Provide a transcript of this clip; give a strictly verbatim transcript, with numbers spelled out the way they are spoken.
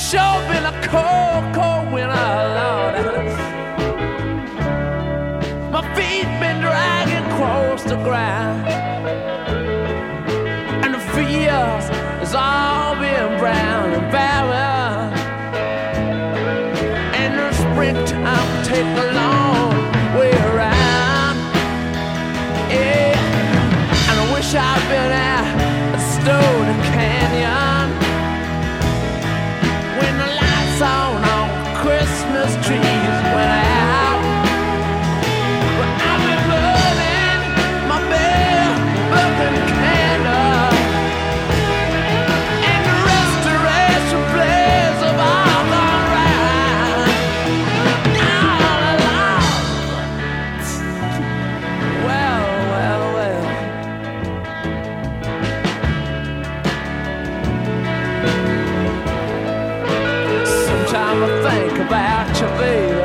sure been a cold, cold winter, Lord. My feet been dragging across the ground, and the fields has all been brown and barren. And the springtime take a long way around. Yeah, and I wish I'd been at Stone Canyon when the lights on on Christmas trees went out. But I've been burning my bare burning candle, and the restoration plays have all gone round. All along. Well, well, well. Sometimes I think about you, baby.